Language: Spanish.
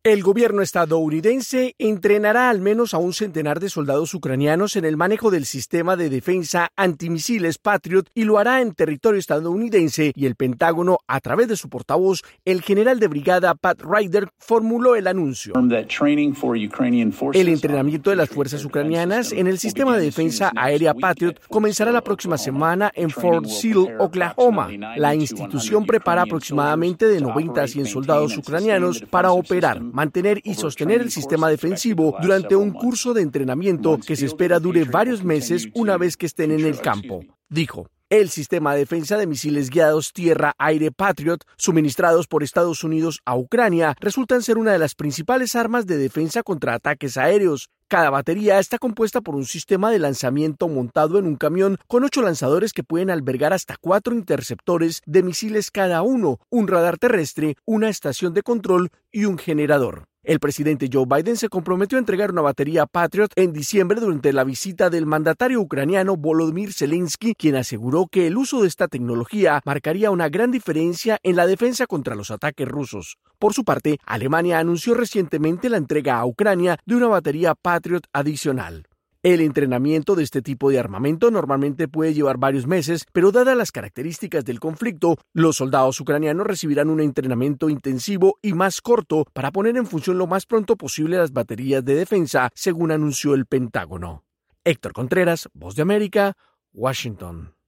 El gobierno estadounidense entrenará al menos a un centenar de soldados ucranianos en el manejo del sistema de defensa antimisiles Patriot y lo hará en territorio estadounidense, y el Pentágono, a través de su portavoz, el general de brigada Pat Ryder, formuló el anuncio. El entrenamiento de las fuerzas ucranianas en el sistema de defensa aérea Patriot comenzará la próxima semana en Fort Sill, Oklahoma. La institución prepara aproximadamente de 90 a 100 soldados ucranianos para operar, mantener y sostener el sistema defensivo durante un curso de entrenamiento que se espera dure varios meses una vez que estén en el campo, dijo. El sistema de defensa de misiles guiados tierra-aire Patriot, suministrados por Estados Unidos a Ucrania, resultan ser una de las principales armas de defensa contra ataques aéreos. Cada batería está compuesta por un sistema de lanzamiento montado en un camión con 8 lanzadores que pueden albergar hasta 4 interceptores de misiles cada uno, un radar terrestre, una estación de control y un generador. El presidente Joe Biden se comprometió a entregar una batería Patriot en diciembre durante la visita del mandatario ucraniano Volodymyr Zelensky, quien aseguró que el uso de esta tecnología marcaría una gran diferencia en la defensa contra los ataques rusos. Por su parte, Alemania anunció recientemente la entrega a Ucrania de una batería Patriot adicional. El entrenamiento de este tipo de armamento normalmente puede llevar varios meses, pero dadas las características del conflicto, los soldados ucranianos recibirán un entrenamiento intensivo y más corto para poner en función lo más pronto posible las baterías de defensa, según anunció el Pentágono. Héctor Contreras, Voz de América, Washington.